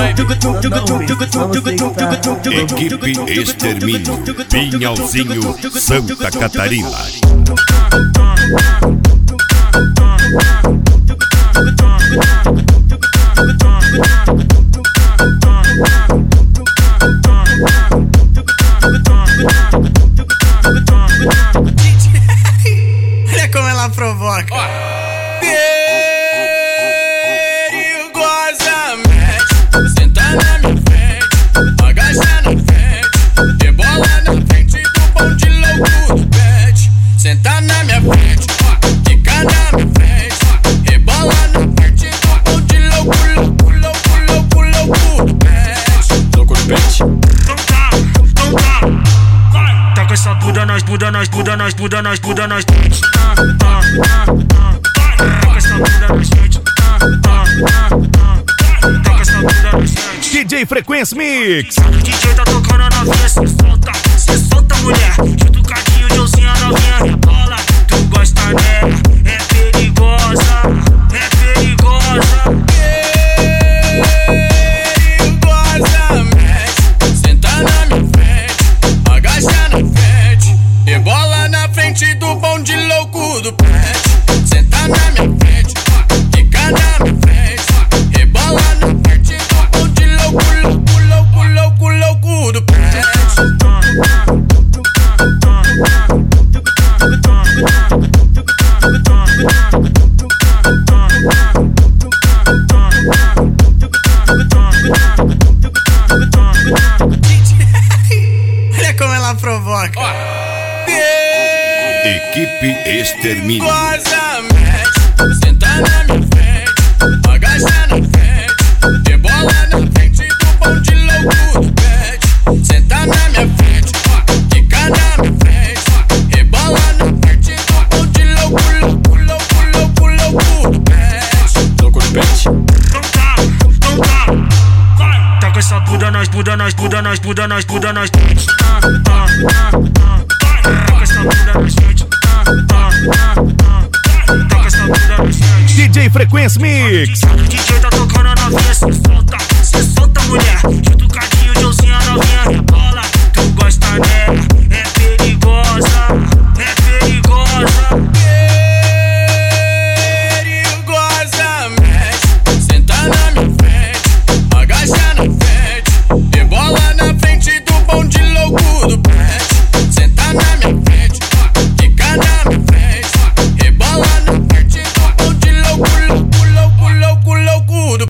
Equipe Extermínio, Pinhalzinho, Santa Catarina. Olha como ela provoca. Perigosamente, senta na minha frente, agacha na frente, rebola na frente do bonde louco do pet. Senta na minha frente, fica na minha frente, rebola na frente do bonde louco, louco, louco, louco, louco do pet. Louco do pet. Não dá, vai. Tá com essa Buda nós, Buda nós, Buda nós, Buda nós, Buda nós. DJ Frequência Mix. O DJ tá tocando a novinha, cê solta mulher. Jutucadinho de oncinha novinha, rebola. Tu gosta dela, é perigosa, é perigosa. Perigosamente, senta na minha frente, agacha na frente, rebola na frente do bonde louco do pet. Senta na minha frente, fica na minha frente, rebola na frente do bonde louco, louco, louco, louco, louco do pet. Olha como ela provoca. Equipe Extermínio. Perigosamente, senta na minha frente, agacha na frente, rebola na frente do bonde louco do pet. Senta na minha frente, fica na minha frente, rebola na frente do bonde louco, louco, louco, louco, louco do pet. Louco do pet. Não dá, vai. Tá com essa Buda nós, Buda nós, Buda nós, Buda nós, Buda nós. DJ Frequência Mix. O DJ tá tocando a novinha,